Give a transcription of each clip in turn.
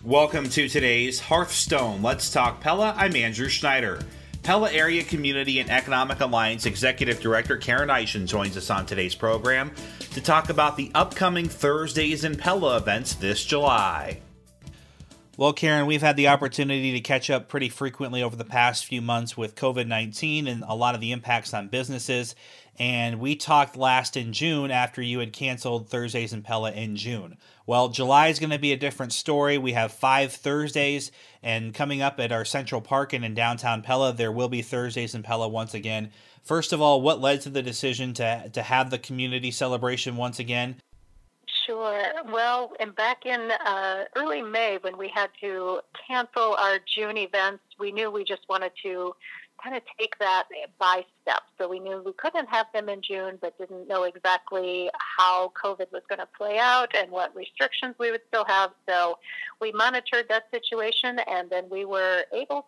Welcome to today's Hearthstone. Let's Talk Pella. I'm Andrew Schneider. Pella Area Community and Economic Alliance Executive Director Karen Eischen joins us on today's program to talk about the upcoming Thursdays in Pella events this July. Well, Karen, we've had the opportunity to catch up pretty frequently over the past few months with COVID-19 and a lot of the impacts on businesses. And we talked last in June after you had canceled Thursdays in Pella in June. Well, July is going to be a different story. We have 5 Thursdays, and coming up at our Central Park and in downtown Pella, there will be Thursdays in Pella once again. First of all, what led to the decision to have the community celebration once again? Sure. Well, and back in early May, when we had to cancel our June events, we knew we just wanted to kind of take that by steps. So we knew we couldn't have them in June, but didn't know exactly how COVID was going to play out and what restrictions we would still have. So we monitored that situation, and then we were able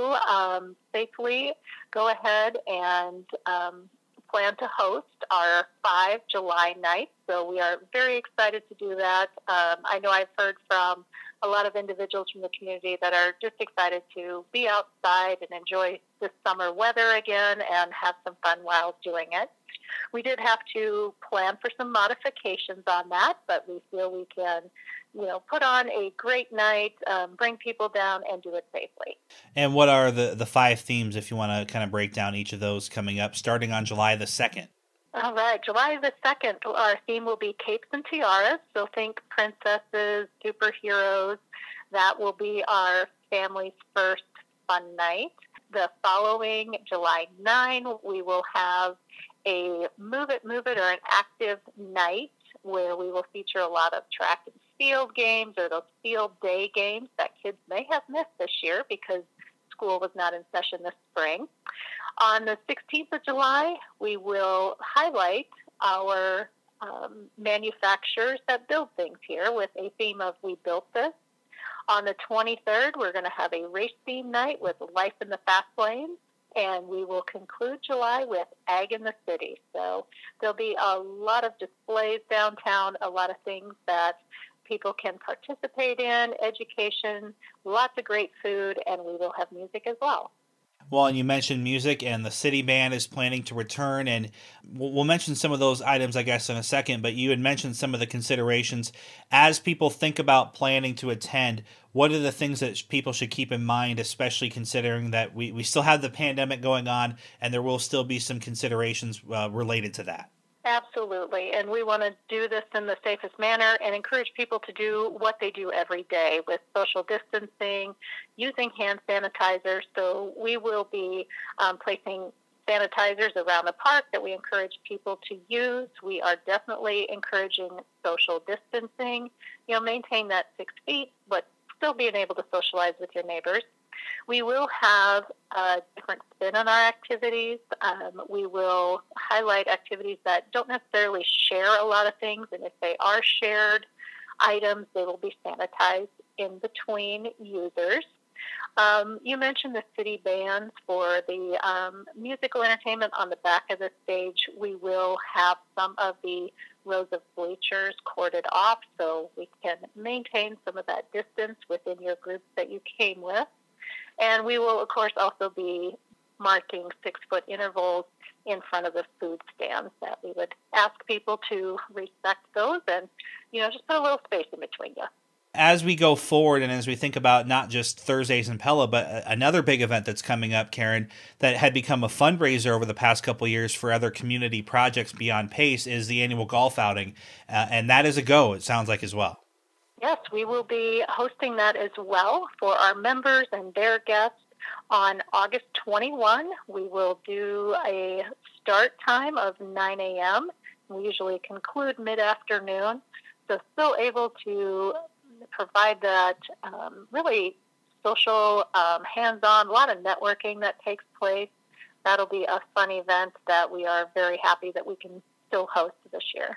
to safely go ahead and plan to host our 5 July nights. So we are very excited to do that. I know I've heard from a lot of individuals from the community that are just excited to be outside and enjoy the summer weather again and have some fun while doing it. We did have to plan for some modifications on that, but we feel we can, put on a great night, bring people down, and do it safely. And what are the 5 themes, if you want to kind of break down each of those coming up, starting on July the 2nd? All right, July the 2nd, our theme will be capes and tiaras. So think princesses, superheroes. That will be our family's first fun night. The following July 9, we will have a Move It, or an active night where we will feature a lot of track and field games, or those field day games that kids may have missed this year because school was not in session this spring. On the 16th of July, we will highlight our manufacturers that build things here with a theme of We Built This. On the 23rd, we're going to have a race theme night with Life in the Fast Lane, and we will conclude July with Ag in the City. So there'll be a lot of displays downtown, a lot of things that people can participate in, education, lots of great food, and we will have music as well. Well, and you mentioned music, and the City Band is planning to return, and we'll mention some of those items, I guess, in a second, but you had mentioned some of the considerations. As people think about planning to attend, what are the things that people should keep in mind, especially considering that we still have the pandemic going on, and there will still be some considerations related to that? Absolutely, and we want to do this in the safest manner and encourage people to do what they do every day with social distancing, using hand sanitizer. So we will be placing sanitizers around the park that we encourage people to use. We are definitely encouraging social distancing, maintain that 6 feet, but still being able to socialize with your neighbors. We will have a different spin on our activities. We will highlight activities that don't necessarily share a lot of things, and if they are shared items, they will be sanitized in between users. You mentioned the city bands for the musical entertainment on the back of the stage. We will have some of the rows of bleachers corded off so we can maintain some of that distance within your groups that you came with. And we will, of course, also be marking 6-foot intervals in front of the food stands that we would ask people to respect those and, just put a little space in between you. As we go forward and as we think about not just Thursdays in Pella, but another big event that's coming up, Karen, that had become a fundraiser over the past couple of years for other community projects beyond PACE is the annual golf outing. And that is a go, it sounds like, as well. Yes, we will be hosting that as well for our members and their guests on August 21. We will do a start time of 9 a.m. We usually conclude mid-afternoon, so still able to provide that really social, hands-on, a lot of networking that takes place. That'll be a fun event that we are very happy that we can still host this year.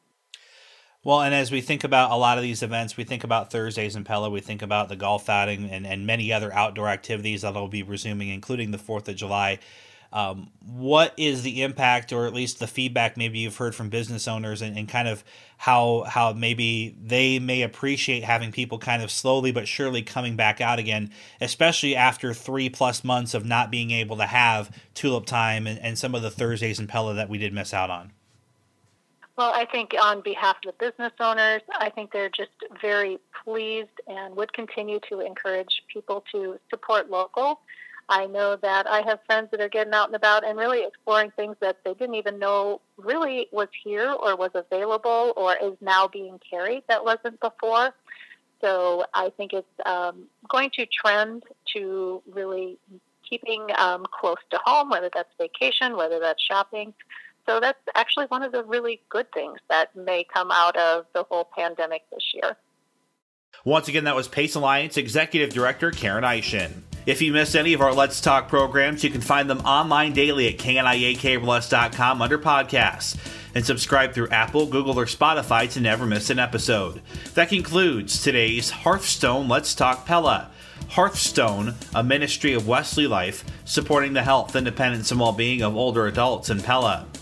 Well, and as we think about a lot of these events, we think about Thursdays in Pella, we think about the golf outing and many other outdoor activities that will be resuming, including the 4th of July. What is the impact, or at least the feedback maybe you've heard from business owners, and kind of how maybe they may appreciate having people kind of slowly but surely coming back out again, especially after 3+ months of not being able to have Tulip Time and some of the Thursdays in Pella that we did miss out on? Well, I think on behalf of the business owners, I think they're just very pleased and would continue to encourage people to support local. I know that I have friends that are getting out and about and really exploring things that they didn't even know really was here or was available or is now being carried that wasn't before. So I think it's going to trend to really keeping close to home, whether that's vacation, whether that's shopping. So that's actually one of the really good things that may come out of the whole pandemic this year. Once again, that was Pace Alliance Executive Director Karen Eishin. If you missed any of our Let's Talk programs, you can find them online daily at kniakbls.com under podcasts, and subscribe through Apple, Google, or Spotify to never miss an episode. That concludes today's Hearthstone Let's Talk Pella. Hearthstone, a ministry of Wesley Life, supporting the health, independence, and well-being of older adults in Pella.